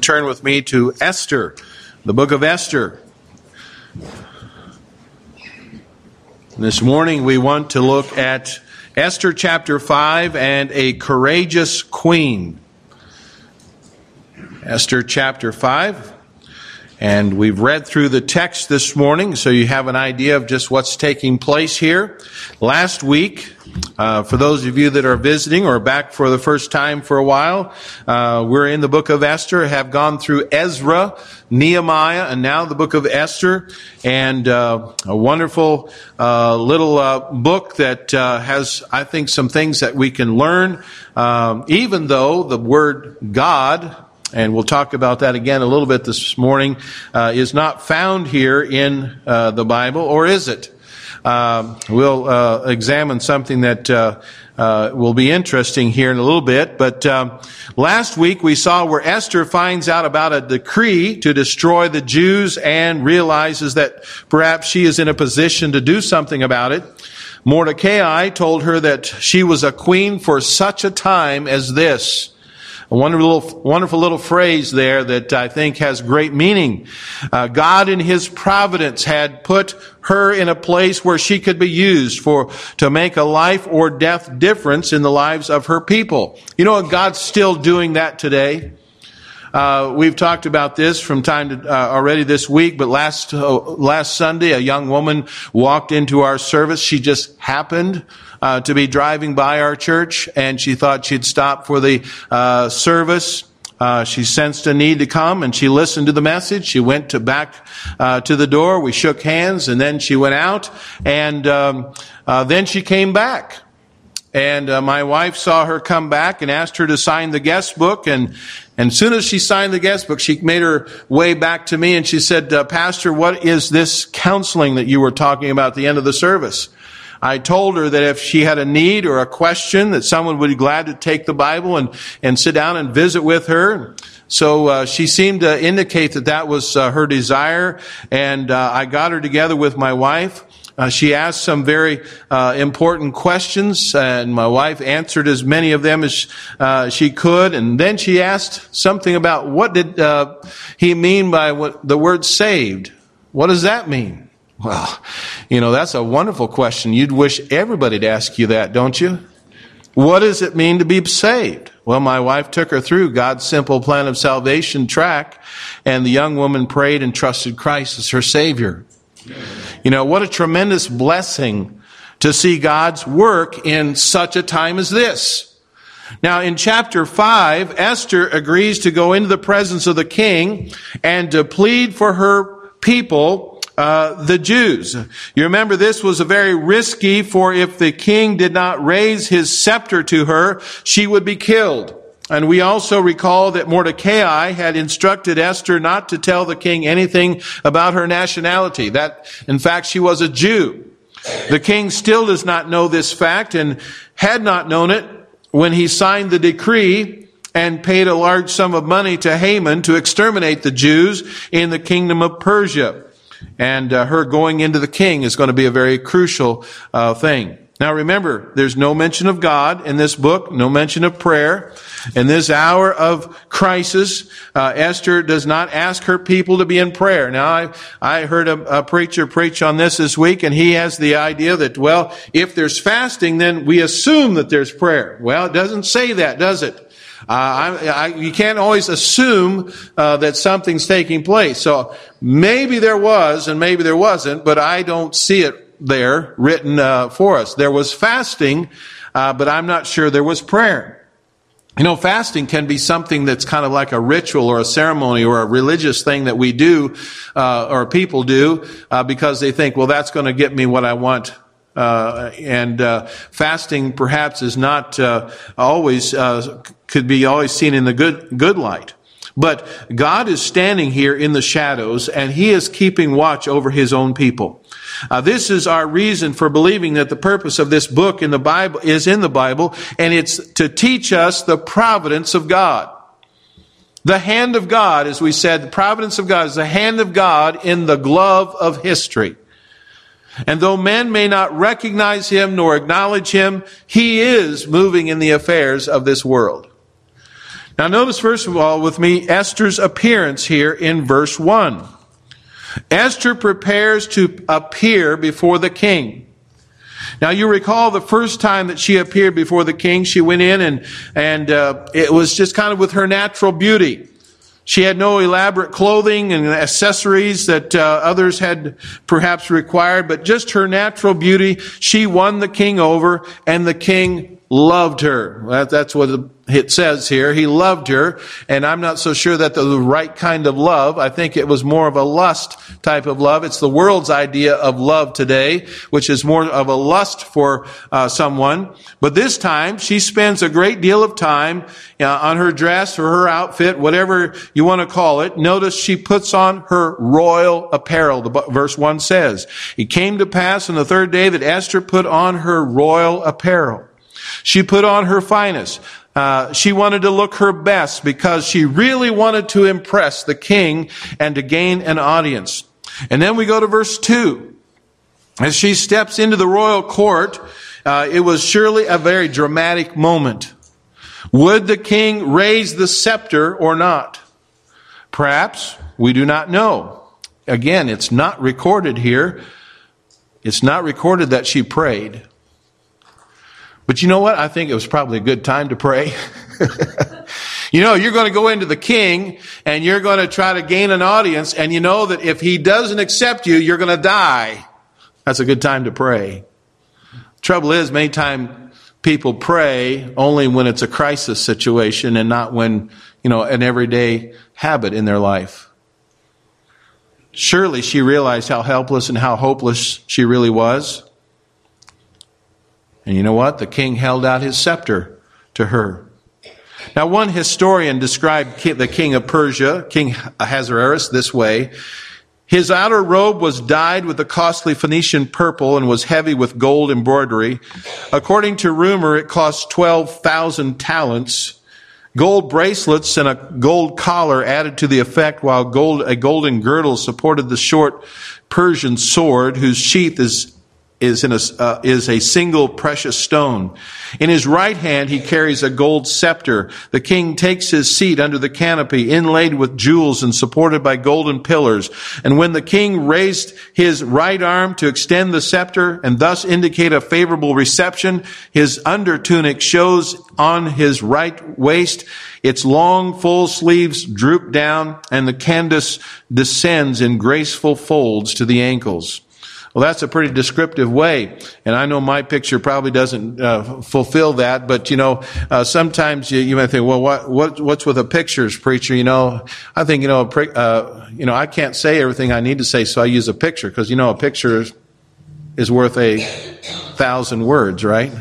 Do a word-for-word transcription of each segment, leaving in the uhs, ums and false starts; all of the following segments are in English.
Turn with me to Esther, the book of Esther. This morning we want to look at Esther chapter five and a courageous queen. Esther chapter five. And we've read through the text this morning, so you have an idea of just what's taking place here. Last week, uh, for those of you that are visiting or back for the first time for a while, uh, we're in the book of Esther, have gone through Ezra, Nehemiah, and now the book of Esther. And uh, a wonderful uh, little uh, book that uh, has, I think, some things that we can learn, um, even though the word God, and we'll talk about that again a little bit this morning, uh, is not found here in uh, the Bible, or is it? Uh, we'll uh, examine something that uh, uh, will be interesting here in a little bit. But um, last week we saw where Esther finds out about a decree to destroy the Jews and realizes that perhaps she is in a position to do something about it. Mordecai told her that she was a queen for such a time as this. A wonderful, wonderful little phrase there that I think has great meaning. Uh, God in His providence had put her in a place where she could be used for to make a life or death difference in the lives of her people. You know, God's still doing that today. Uh, we've talked about this from time to uh, already this week, but last uh, last Sunday, a young woman walked into our service. She just happened Uh, to be driving by our church, and she thought she'd stop for the uh, service. Uh, she sensed a need to come, and she listened to the message. She went to back uh, to the door. We shook hands, and then she went out, and um, uh, then she came back. And uh, my wife saw her come back and asked her to sign the guest book. And, and as soon as she signed the guest book, she made her way back to me, and she said, uh, Pastor, what is this counseling that you were talking about at the end of the service? I told her that if she had a need or a question, that someone would be glad to take the Bible and, and sit down and visit with her. So uh, she seemed to indicate that that was uh, her desire, and uh, I got her together with my wife. Uh, she asked some very uh, important questions, and my wife answered as many of them as uh, she could. And then she asked something about what did uh, he mean by what the word saved? What does that mean? Well, you know, that's a wonderful question. You'd wish everybody to ask you that, don't you? What does it mean to be saved? Well, my wife took her through God's simple plan of salvation track, and the young woman prayed and trusted Christ as her Savior. You know, what a tremendous blessing to see God's work in such a time as this. Now, in chapter five, Esther agrees to go into the presence of the king and to plead for her people, Uh, the Jews. You remember this was a very risky, for if the king did not raise his scepter to her, she would be killed. And we also recall that Mordecai had instructed Esther not to tell the king anything about her nationality, that in fact she was a Jew. The king still does not know this fact, and had not known it when he signed the decree and paid a large sum of money to Haman to exterminate the Jews in the kingdom of Persia. And uh, her going into the king is going to be a very crucial uh, thing. Now remember, there's no mention of God in this book, no mention of prayer. In this hour of crisis, uh, Esther does not ask her people to be in prayer. Now, I, I heard a, a preacher preach on this this week, and he has the idea that, well, if there's fasting, then we assume that there's prayer. Well, it doesn't say that, does it? Uh, I, I, you can't always assume uh, that something's taking place. So maybe there was and maybe there wasn't, but I don't see it there written uh, for us. There was fasting, uh, but I'm not sure there was prayer. You know, fasting can be something that's kind of like a ritual or a ceremony or a religious thing that we do uh, or people do uh, because they think, well, that's going to get me what I want. Uh, and uh, fasting perhaps is not uh, always uh, could be always seen in the good good light. But God is standing here in the shadows, and He is keeping watch over His own people. Uh, this is our reason for believing that the purpose of this book in the Bible is in the Bible, and it's to teach us the providence of God. The hand of God, as we said, the providence of God is the hand of God in the glove of history. And though men may not recognize Him nor acknowledge Him, He is moving in the affairs of this world. Now notice first of all with me Esther's appearance here in verse one. Esther prepares to appear before the king. Now you recall the first time that she appeared before the king, she went in and, and uh, it was just kind of with her natural beauty. She had no elaborate clothing and accessories that uh, others had perhaps required, but just her natural beauty. She won the king over, and the king loved her. That, that's what it says here. He loved her, and I'm not so sure that the right kind of love. I think it was more of a lust type of love. It's the world's idea of love today, which is more of a lust for uh, someone. But this time, she spends a great deal of time uh, on her dress or her outfit, whatever you want to call it. Notice she puts on her royal apparel. The verse one says, "It came to pass on the third day that Esther put on her royal apparel." She put on her finest. Uh, she wanted to look her best because she really wanted to impress the king and to gain an audience. And then we go to verse two. As she steps into the royal court, uh, it was surely a very dramatic moment. Would the king raise the scepter or not? Perhaps. We do not know. Again, it's not recorded here. It's not recorded that she prayed. But you know what? I think it was probably a good time to pray. You know, you're going to go into the king and you're going to try to gain an audience, and you know that if he doesn't accept you, you're going to die. That's a good time to pray. Trouble is, many times people pray only when it's a crisis situation and not when, you know, an everyday habit in their life. Surely she realized how helpless and how hopeless she really was. And you know what? The king held out his scepter to her. Now, one historian described the king of Persia, King Ahasuerus, this way. His outer robe was dyed with the costly Phoenician purple and was heavy with gold embroidery. According to rumor, it cost twelve thousand talents. Gold bracelets and a gold collar added to the effect, while gold, a golden girdle supported the short Persian sword, whose sheath is is in a, uh, is a single precious stone. In his right hand he carries a gold scepter. The king takes his seat under the canopy, inlaid with jewels and supported by golden pillars. And when the king raised his right arm to extend the scepter and thus indicate a favorable reception, his under tunic shows on his right waist. Its long, full sleeves droop down, and the canvas descends in graceful folds to the ankles. Well, that's a pretty descriptive way, and I know my picture probably doesn't uh, fulfill that. But you know, uh, sometimes you, you might think, well, what, what what's with the pictures, preacher? You know, I think you know, uh, you know, I can't say everything I need to say, so I use a picture because you know, a picture is, is worth a thousand words, right?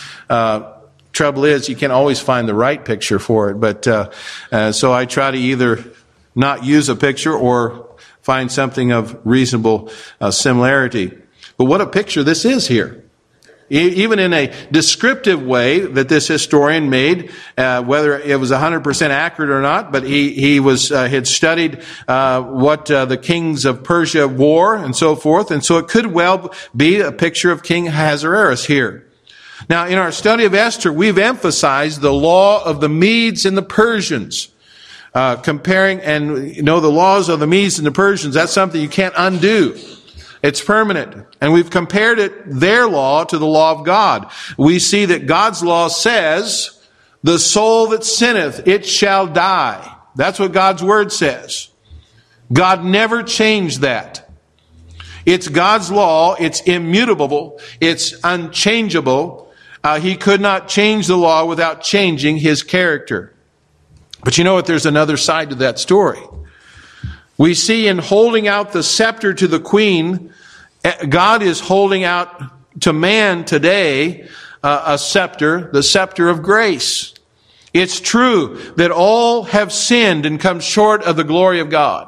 Uh, trouble is, you can't always find the right picture for it, but uh, uh, so I try to either not use a picture or find something of reasonable uh, similarity. But what a picture this is here. E- even in a descriptive way that this historian made, uh, whether it was one hundred percent accurate or not, but he, he was, uh, had studied, uh, what, uh, the kings of Persia wore and so forth. And so it could well be a picture of King Ahasuerus here. Now, in our study of Esther, we've emphasized the law of the Medes and the Persians. Uh, comparing, and you know, the laws of the Medes and the Persians, that's something you can't undo. It's permanent. And we've compared it, their law, to the law of God. We see that God's law says, the soul that sinneth, it shall die. That's what God's word says. God never changed that. It's God's law. It's immutable. It's unchangeable. Uh, he could not change the law without changing his character. But you know what? There's another side to that story. We see in holding out the scepter to the queen, God is holding out to man today uh, a scepter, the scepter of grace. It's true that all have sinned and come short of the glory of God.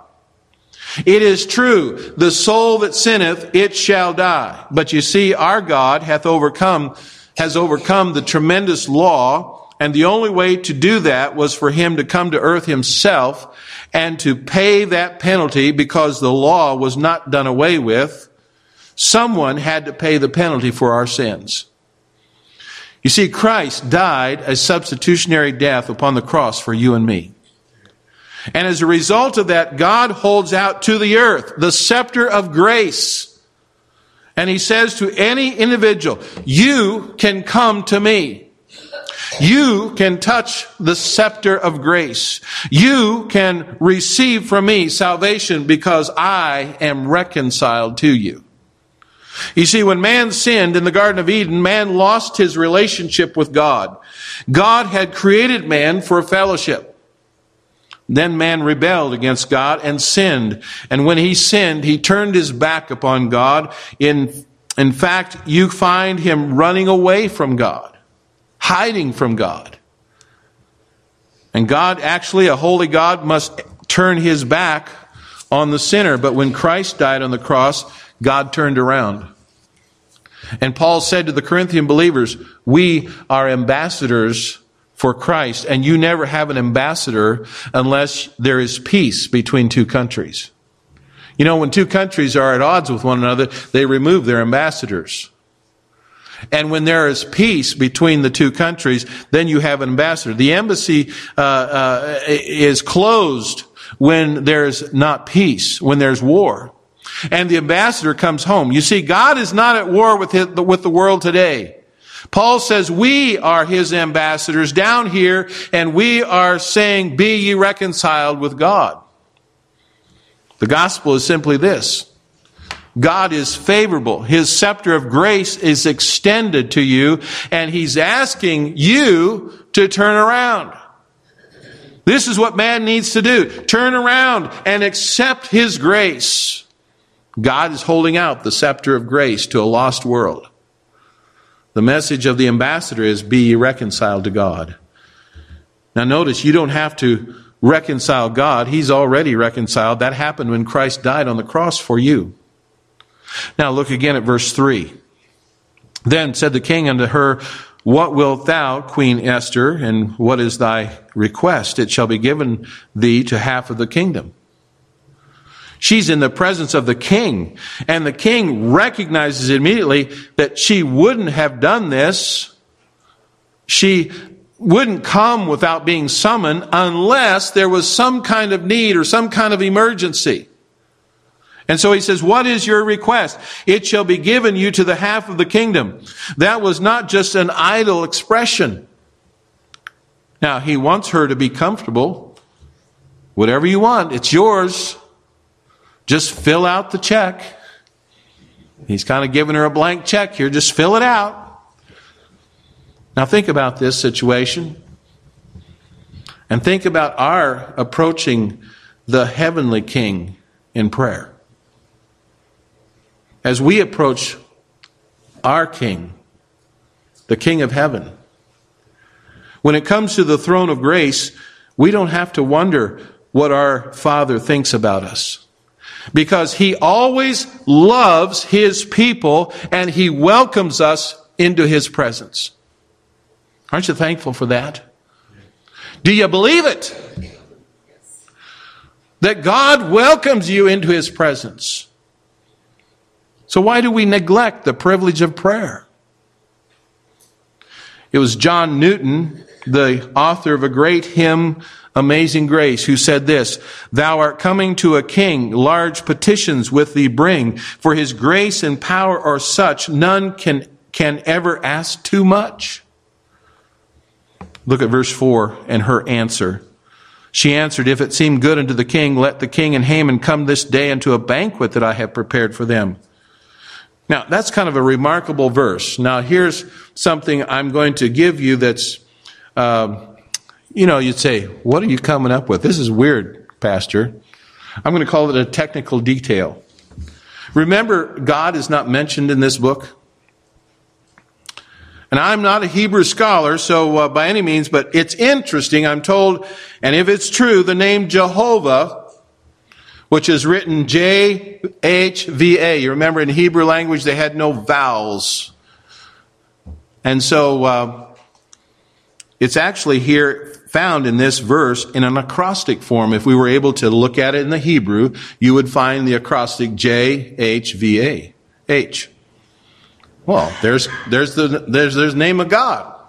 It is true, the soul that sinneth, it shall die. But you see, our God hath overcome, has overcome the tremendous law. And the only way to do that was for him to come to earth himself and to pay that penalty, because the law was not done away with. Someone had to pay the penalty for our sins. You see, Christ died a substitutionary death upon the cross for you and me. And as a result of that, God holds out to the earth the scepter of grace. And He says to any individual, you can come to me. You can touch the scepter of grace. You can receive from me salvation because I am reconciled to you. You see, when man sinned in the Garden of Eden, man lost his relationship with God. God had created man for fellowship. Then man rebelled against God and sinned. And when he sinned, he turned his back upon God. In, in fact, you find him running away from God, hiding from God. And God, actually, a holy God, must turn His back on the sinner. But when Christ died on the cross, God turned around. And Paul said to the Corinthian believers, we are ambassadors for Christ, and you never have an ambassador unless there is peace between two countries. You know, when two countries are at odds with one another, they remove their ambassadors. And when there is peace between the two countries, then you have an ambassador. The embassy uh, uh, is closed when there's not peace, when there's war. And the ambassador comes home. You see, God is not at war with his, with the world today. Paul says we are His ambassadors down here, and we are saying, be ye reconciled with God. The gospel is simply this. God is favorable. His scepter of grace is extended to you, and He's asking you to turn around. This is what man needs to do. Turn around and accept His grace. God is holding out the scepter of grace to a lost world. The message of the ambassador is, be ye reconciled to God. Now notice, you don't have to reconcile God. He's already reconciled. That happened when Christ died on the cross for you. Now look again at verse three. Then said the king unto her, what wilt thou, Queen Esther, and what is thy request? It shall be given thee to half of the kingdom. She's in the presence of the king, and the king recognizes immediately that she wouldn't have done this. She wouldn't come without being summoned unless there was some kind of need or some kind of emergency. And so he says, what is your request? It shall be given you to the half of the kingdom. That was not just an idle expression. Now, he wants her to be comfortable. Whatever you want, it's yours. Just fill out the check. He's kind of giving her a blank check here. Just fill it out. Now think about this situation. And think about our approaching the heavenly King in prayer. As we approach our King, the King of heaven, when it comes to the throne of grace, we don't have to wonder what our Father thinks about us. Because He always loves His people and He welcomes us into His presence. Aren't you thankful for that? Do you believe it? That God welcomes you into His presence. So why do we neglect the privilege of prayer? It was John Newton, the author of a great hymn, Amazing Grace, who said this, thou art coming to a king, large petitions with thee bring, for his grace and power are such, none can, can ever ask too much. Look at verse four and her answer. She answered, if it seem good unto the king, let the king and Haman come this day unto a banquet that I have prepared for them. Now, that's kind of a remarkable verse. Now, here's something I'm going to give you that's, uh, you know, you'd say, what are you coming up with? This is weird, Pastor. I'm going to call it a technical detail. Remember, God is not mentioned in this book. And I'm not a Hebrew scholar, so uh, by any means, but it's interesting, I'm told, and if it's true, the name Jehovah, which is written J H V A. You remember in Hebrew language, they had no vowels. And so uh, it's actually here found in this verse in an acrostic form. If we were able to look at it in the Hebrew, you would find the acrostic J H V A. H. Well, there's there's the there's there's the name of God.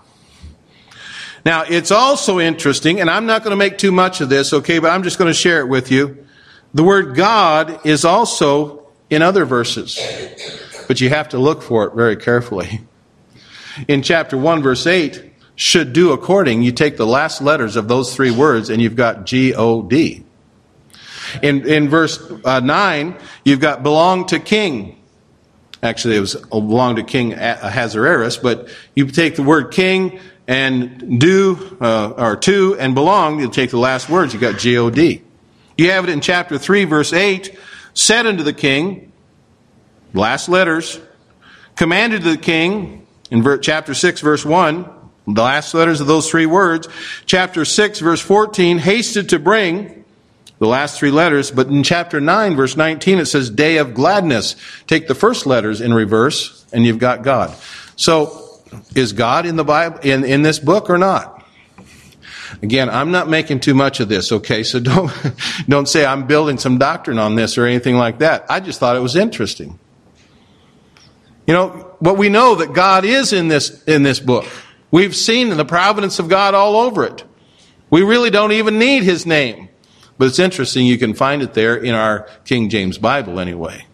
Now, it's also interesting, and I'm not going to make too much of this, okay, but I'm just going to share it with you. The word God is also in other verses, but you have to look for it very carefully. In chapter one, verse eight, should do according, you take the last letters of those three words, and you've got G O D. In, in verse uh, nine, you've got belong to king. Actually, it was belong to King Ahasuerus, but you take the word king and do, uh, or to, and belong, you take the last words, you got G O D. You have it in chapter three, verse eight, said unto the king, last letters, commanded to the king, in ver- chapter six, verse one, the last letters of those three words. Chapter six, verse fourteen, hasted to bring, the last three letters. But in chapter nine, verse nineteen, it says day of gladness. Take the first letters in reverse, and you've got God. So, is God in the Bible, in, in this book or not? Again, I'm not making too much of this, okay? So don't, don't say I'm building some doctrine on this or anything like that. I just thought it was interesting. You know, but we know that God is in this, in this book. We've seen the providence of God all over it. We really don't even need His name. But it's interesting, you can find it there in our King James Bible anyway.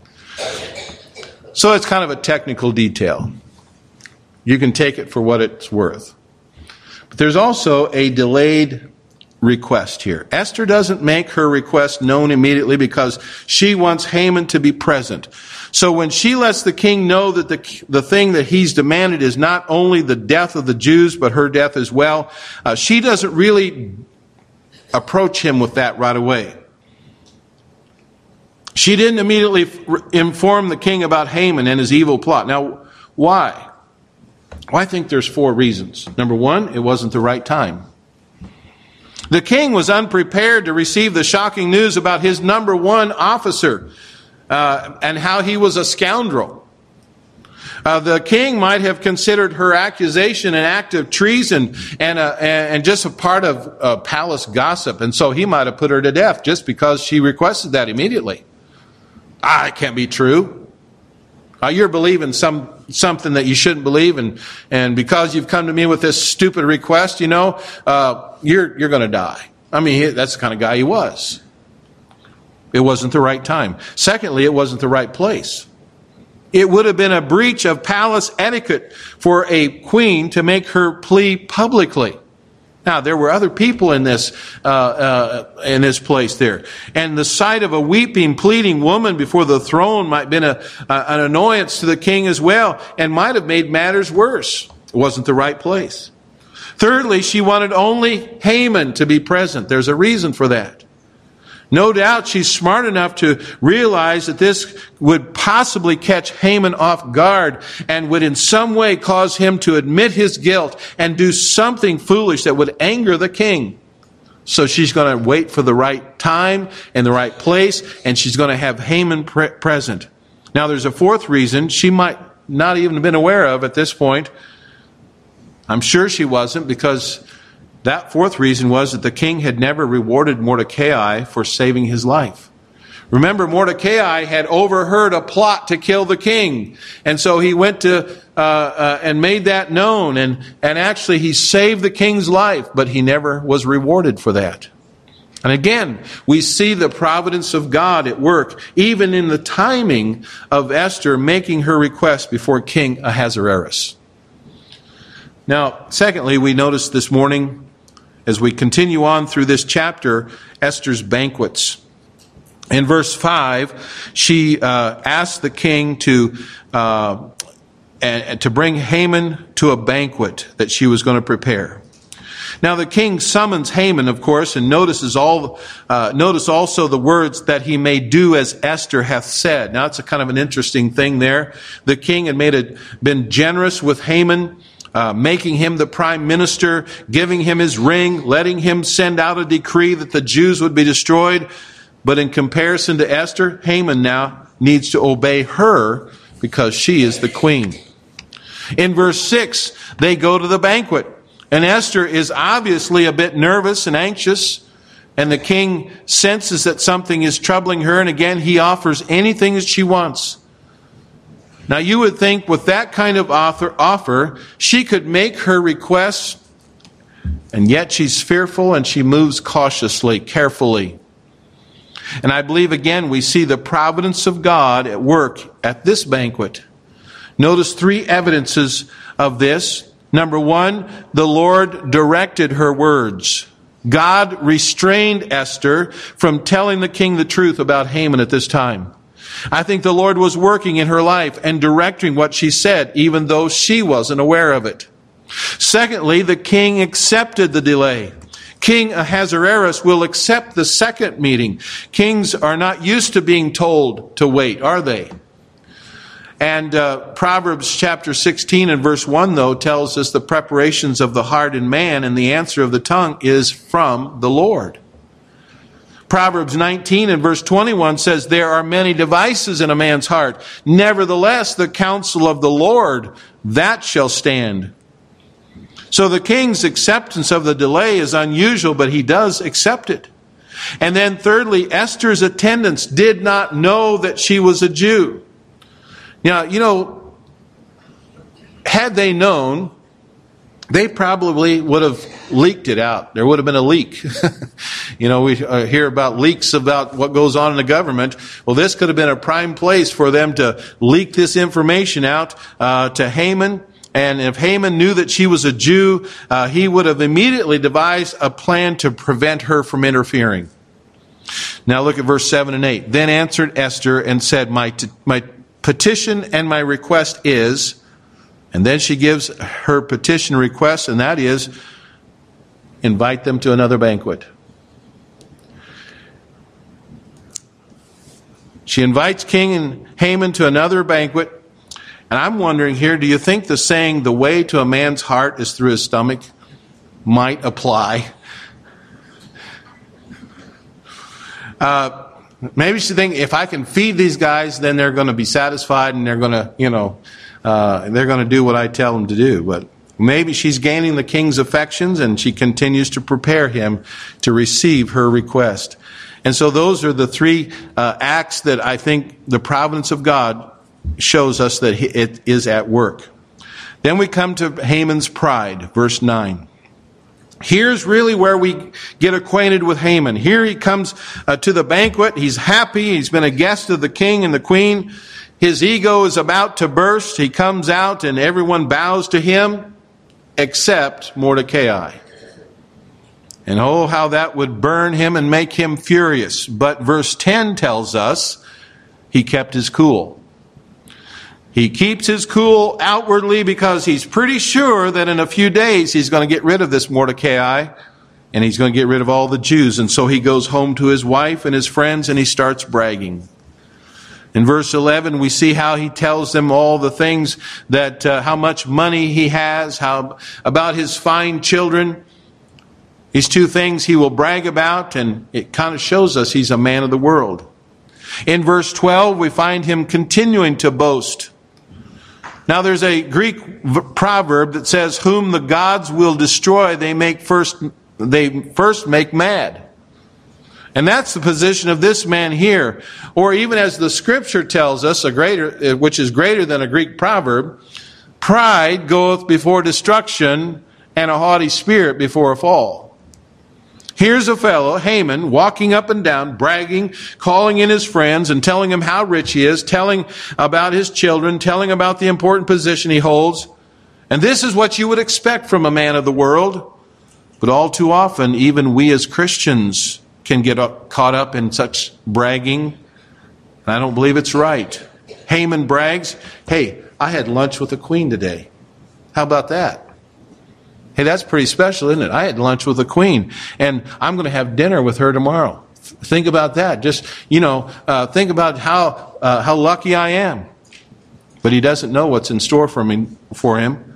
So it's kind of a technical detail. You can take it for what it's worth. But there's also a delayed request here. Esther doesn't make her request known immediately because she wants Haman to be present. So when she lets the king know that the, the thing that he's demanded is not only the death of the Jews, but her death as well, uh, she doesn't really approach him with that right away. She didn't immediately inform the king about Haman and his evil plot. Now, why? Well, I think there's four reasons. Number one, it wasn't the right time. The king was unprepared to receive the shocking news about his number one officer uh, and how he was a scoundrel. Uh, the king might have considered her accusation an act of treason and, a, and just a part of uh, palace gossip, and so he might have put her to death just because she requested that immediately. Ah, it can't be true. Uh, you're believing some something that you shouldn't believe, and, and because you've come to me with this stupid request, you know, uh, you're you're going to die. I mean, he, that's the kind of guy he was. It wasn't the right time. Secondly, it wasn't the right place. It would have been a breach of palace etiquette for a queen to make her plea publicly. Now, there were other people in this uh, uh, in this place there. And the sight of a weeping, pleading woman before the throne might have been a, uh, an annoyance to the king as well, and might have made matters worse. It wasn't the right place. Thirdly, she wanted only Haman to be present. There's a reason for that. No doubt she's smart enough to realize that this would possibly catch Haman off guard and would in some way cause him to admit his guilt and do something foolish that would anger the king. So she's going to wait for the right time and the right place, and she's going to have Haman pre- present. Now there's a fourth reason she might not even have been aware of at this point. I'm sure she wasn't, because that fourth reason was that the king had never rewarded Mordecai for saving his life. Remember, Mordecai had overheard a plot to kill the king. And so he went to uh, uh, and made that known. And, and actually he saved the king's life, but he never was rewarded for that. And again, we see the providence of God at work, even in the timing of Esther making her request before King Ahasuerus. Now, secondly, we notice this morning, as we continue on through this chapter, Esther's banquets. In verse five, she uh, asked the king to uh, and, to bring Haman to a banquet that she was going to prepare. Now the king summons Haman, of course, and notices all. Uh, notice also the words that he may do as Esther hath said. Now it's a kind of an interesting thing there. The king had made it, been generous with Haman, Uh, making him the prime minister, giving him his ring, letting him send out a decree that the Jews would be destroyed. But in comparison to Esther, Haman now needs to obey her because she is the queen. In verse six, they go to the banquet. And Esther is obviously a bit nervous and anxious. And the king senses that something is troubling her. And again, he offers anything that she wants. Now, you would think with that kind of offer, offer, she could make her request And yet she's fearful and she moves cautiously, carefully. And I believe again we see the providence of God at work at this banquet. Notice three evidences of this. Number one, the Lord directed her words. God restrained Esther from telling the king the truth about Haman at this time. I think the Lord was working in her life and directing what she said, even though she wasn't aware of it. Secondly, the king accepted the delay. King Ahasuerus will accept the second meeting. Kings are not used to being told to wait, are they? And uh, Proverbs chapter sixteen and verse one, though, tells us the preparations of the heart in man and the answer of the tongue is from the Lord. Proverbs nineteen and verse twenty-one says, there are many devices in a man's heart. Nevertheless, the counsel of the Lord, that shall stand. So the king's acceptance of the delay is unusual, but he does accept it. And then thirdly, Esther's attendants did not know that she was a Jew. Now, you know, had they known, they probably would have leaked it out. There would have been a leak. You know, we uh, hear about leaks about what goes on in the government. Well, this could have been a prime place for them to leak this information out uh, to Haman. And if Haman knew that she was a Jew, uh, he would have immediately devised a plan to prevent her from interfering. Now look at verse seven and eight. Then answered Esther and said, my, t- my petition and my request is, and then she gives her petition request, and that is, invite them to another banquet. She invites King Haman to another banquet. And I'm wondering here, do you think the saying, the way to a man's heart is through his stomach, might apply? Uh, maybe she think, if I can feed these guys, then they're going to be satisfied and they're going to, you know, uh, they're going to do what I tell them to do. But maybe she's gaining the king's affections and she continues to prepare him to receive her request. And so those are the three uh, acts that I think the providence of God shows us that it is at work. Then we come to Haman's pride, verse nine. Here's really where we get acquainted with Haman. Here he comes uh, to the banquet. He's happy. He's been a guest of the king and the queen. His ego is about to burst. He comes out and everyone bows to him except Mordecai. And oh, how that would burn him and make him furious. But verse ten tells us he kept his cool. He keeps his cool outwardly because he's pretty sure that in a few days he's going to get rid of this Mordecai and he's going to get rid of all the Jews. And so he goes home to his wife and his friends and he starts bragging. In verse eleven, we see how he tells them all the things that, uh, how much money he has, how about his fine children. These two things he will brag about, and it kind of shows us he's a man of the world. In verse twelve, we find him continuing to boast. Now there's a Greek proverb that says, whom the gods will destroy, they make first, they first make mad. And that's the position of this man here. Or even as the scripture tells us, a greater, which is greater than a Greek proverb, pride goeth before destruction, and a haughty spirit before a fall. Here's a fellow, Haman, walking up and down, bragging, calling in his friends and telling them how rich he is, telling about his children, telling about the important position he holds. And this is what you would expect from a man of the world. But all too often, even we as Christians can get up, caught up in such bragging. And I don't believe it's right. Haman brags, hey, I had lunch with the queen today. How about that? Hey, that's pretty special, isn't it? I had lunch with the queen, and I'm going to have dinner with her tomorrow. Think about that. Just, you know, uh, think about how uh, how lucky I am. But he doesn't know what's in store for him, for him.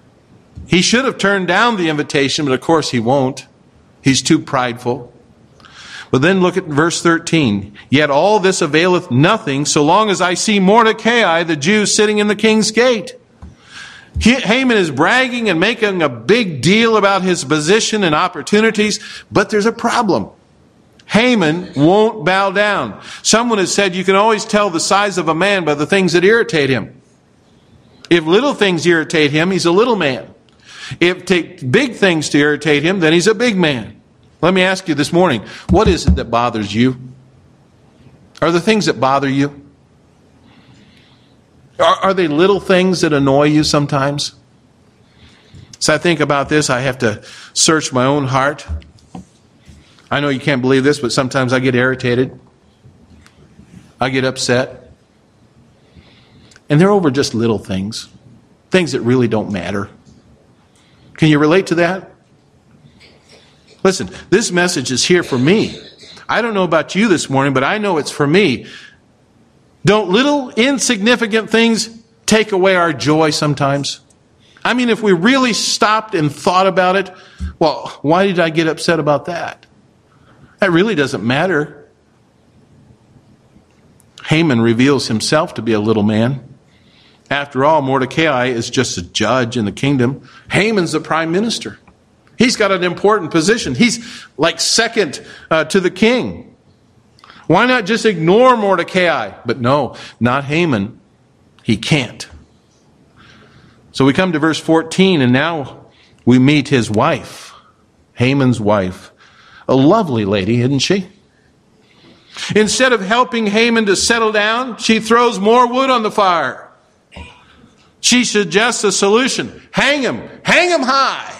He should have turned down the invitation, but of course he won't. He's too prideful. But then look at verse thirteen. Yet all this availeth nothing, so long as I see Mordecai, the Jew, sitting in the king's gate. Haman is bragging and making a big deal about his position and opportunities, but there's a problem. Haman won't bow down. Someone has said you can always tell the size of a man by the things that irritate him. If little things irritate him, he's a little man. If it takes big things to irritate him, then he's a big man. Let me ask you this morning, what is it that bothers you? Are there things that bother you? Are, are they little things that annoy you sometimes? So I think about this, I have to search my own heart. I know you can't believe this, but sometimes I get irritated. I get upset. And they're over just little things. Things that really don't matter. Can you relate to that? Listen, this message is here for me. I don't know about you this morning, but I know it's for me. Don't little insignificant things take away our joy sometimes? I mean, if we really stopped and thought about it, well, why did I get upset about that? That really doesn't matter. Haman reveals himself to be a little man. After all, Mordecai is just a judge in the kingdom. Haman's the prime minister. He's got an important position. He's like second uh, to the king. Why not just ignore Mordecai? But no, not Haman. He can't. So we come to verse fourteen, and now we meet his wife, Haman's wife. A lovely lady, isn't she? Instead of helping Haman to settle down, she throws more wood on the fire. She suggests a solution. Hang him. Hang him high.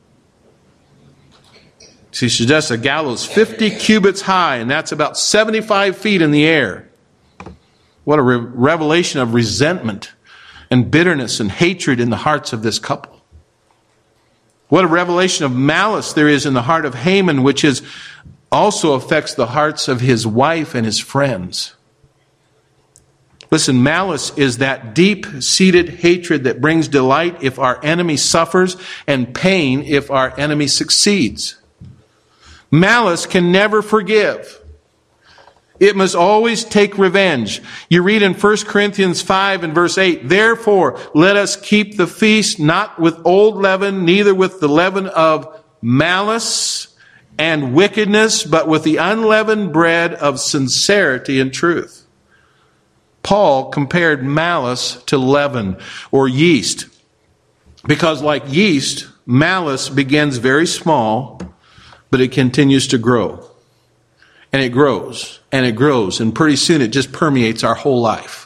She suggests a gallows fifty cubits high, and that's about seventy-five feet in the air. What a re- revelation of resentment and bitterness and hatred in the hearts of this couple. What a revelation of malice there is in the heart of Haman, which is also affects the hearts of his wife and his friends. Listen, malice is that deep-seated hatred that brings delight if our enemy suffers and pain if our enemy succeeds. Malice can never forgive. It must always take revenge. You read in First Corinthians five and verse eight, therefore, let us keep the feast not with old leaven, neither with the leaven of malice and wickedness, but with the unleavened bread of sincerity and truth. Paul compared malice to leaven or yeast, because like yeast, malice begins very small, but it continues to grow. And it grows, and it grows, and pretty soon it just permeates our whole life.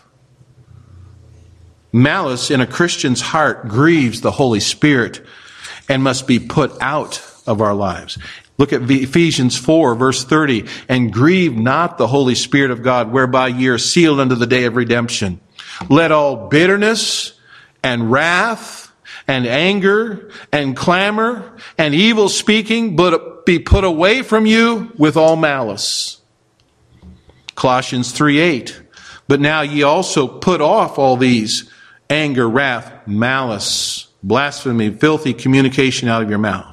Malice in a Christian's heart grieves the Holy Spirit and must be put out of our lives. Look at Ephesians four, verse thirty. And grieve not the Holy Spirit of God, whereby ye are sealed unto the day of redemption. Let all bitterness and wrath and anger and clamor and evil speaking but be put away from you with all malice. Colossians three eight. But now ye also put off all these: anger, wrath, malice, blasphemy, filthy communication out of your mouth.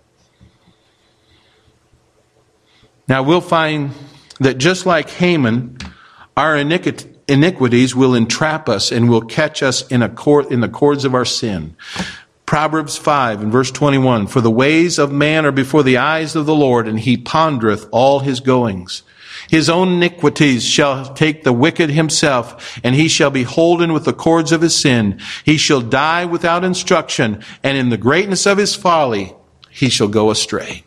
Now we'll find that just like Haman, our iniquities will entrap us and will catch us in, a cord, in the cords of our sin. Proverbs five and verse twenty-one, for the ways of man are before the eyes of the Lord, and he pondereth all his goings. His own iniquities shall take the wicked himself, and he shall be holden with the cords of his sin. He shall die without instruction, and in the greatness of his folly he shall go astray.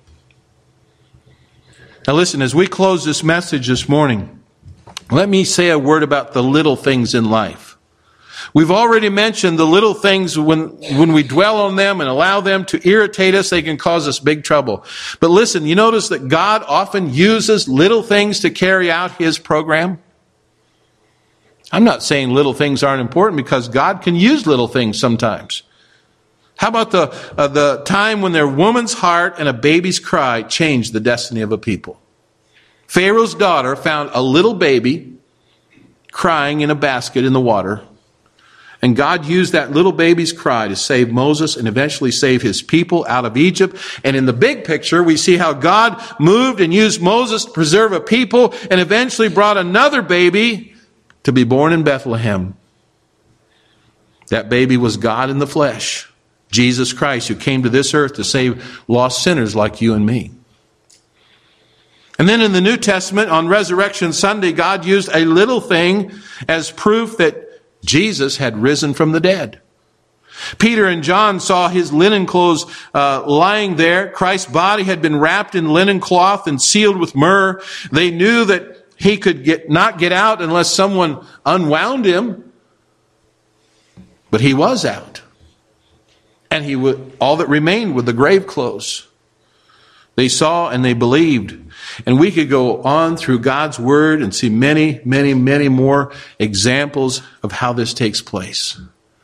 Now listen, as we close this message this morning, let me say a word about the little things in life. We've already mentioned the little things, when, when we dwell on them and allow them to irritate us, they can cause us big trouble. But listen, you notice that God often uses little things to carry out his program? I'm not saying little things aren't important, because God can use little things sometimes. How about the, uh, the time when their woman's heart and a baby's cry changed the destiny of a people? Pharaoh's daughter found a little baby crying in a basket in the water. And God used that little baby's cry to save Moses and eventually save his people out of Egypt. And in the big picture, we see how God moved and used Moses to preserve a people and eventually brought another baby to be born in Bethlehem. That baby was God in the flesh, Jesus Christ, who came to this earth to save lost sinners like you and me. And then in the New Testament, on Resurrection Sunday, God used a little thing as proof that Jesus had risen from the dead. Peter and John saw his linen clothes uh, lying there. Christ's body had been wrapped in linen cloth and sealed with myrrh. They knew that he could get not get out unless someone unwound him. But he was out. And he would, all that remained were the grave clothes. They saw and they believed. And we could go on through God's Word and see many, many, many more examples of how this takes place.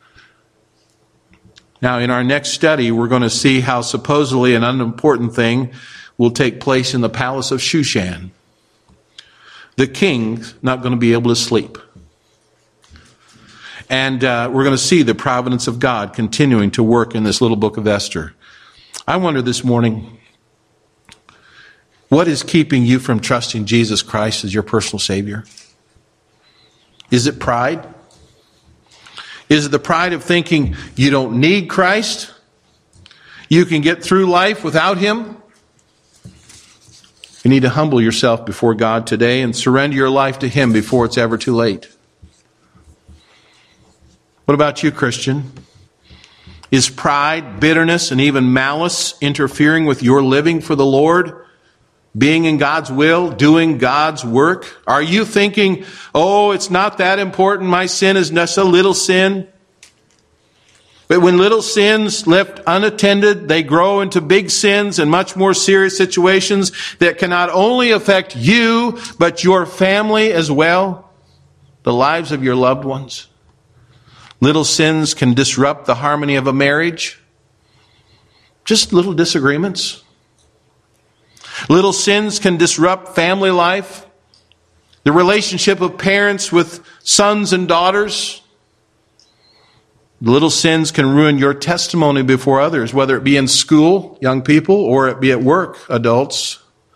Now, in our next study, we're going to see how supposedly an unimportant thing will take place in the palace of Shushan. The king's not going to be able to sleep. And uh, we're going to see the providence of God continuing to work in this little book of Esther. I wonder this morning, what is keeping you from trusting Jesus Christ as your personal Savior? Is it pride? Is it the pride of thinking you don't need Christ? You can get through life without Him? You need to humble yourself before God today and surrender your life to Him before it's ever too late. What about you, Christian? Is pride, bitterness, and even malice interfering with your living for the Lord? Being in God's will, doing God's work? Are you thinking, oh, it's not that important, my sin is just a little sin? But when little sins left unattended, they grow into big sins and much more serious situations that can not only affect you, but your family as well, the lives of your loved ones. Little sins can disrupt the harmony of a marriage. Just little disagreements. Little sins can disrupt family life, the relationship of parents with sons and daughters. Little sins can ruin your testimony before others, whether it be in school, young people, or it be at work, adults.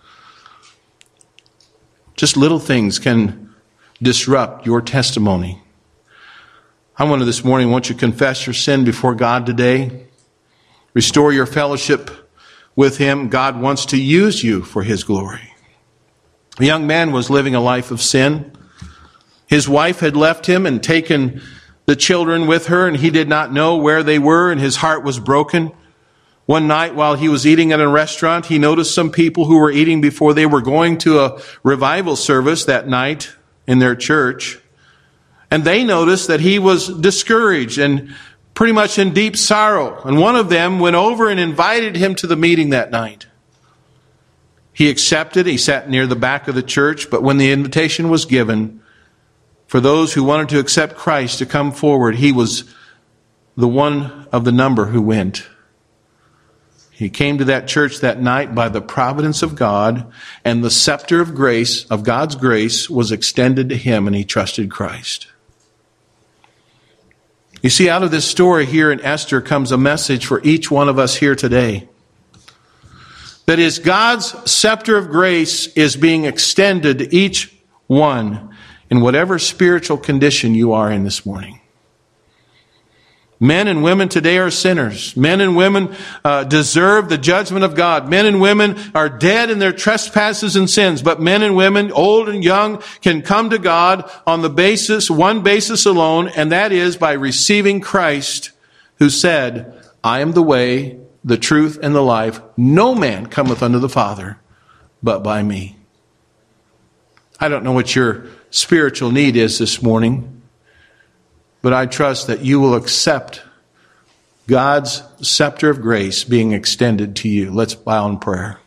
Just little things can disrupt your testimony. I wonder this morning, won't you confess your sin before God today? Restore your fellowship with Him. God wants to use you for His glory. A young man was living a life of sin. His wife had left him and taken the children with her, and he did not know where they were, and his heart was broken. One night while he was eating at a restaurant, he noticed some people who were eating before they were going to a revival service that night in their church. And they noticed that he was discouraged and pretty much in deep sorrow. And one of them went over and invited him to the meeting that night. He accepted. He sat near the back of the church. But when the invitation was given for those who wanted to accept Christ to come forward, he was the one of the number who went. He came to that church that night by the providence of God, and the scepter of grace, of God's grace, was extended to him, and he trusted Christ. You see, out of this story here in Esther comes a message for each one of us here today. That is, God's scepter of grace is being extended to each one in whatever spiritual condition you are in this morning. Men and women today are sinners. Men and women uh, deserve the judgment of God. Men and women are dead in their trespasses and sins. But men and women, old and young, can come to God on the basis, one basis alone, and that is by receiving Christ, who said, I am the way, the truth, and the life. No man cometh unto the Father but by me. I don't know what your spiritual need is this morning, but I trust that you will accept God's scepter of grace being extended to you. Let's bow in prayer.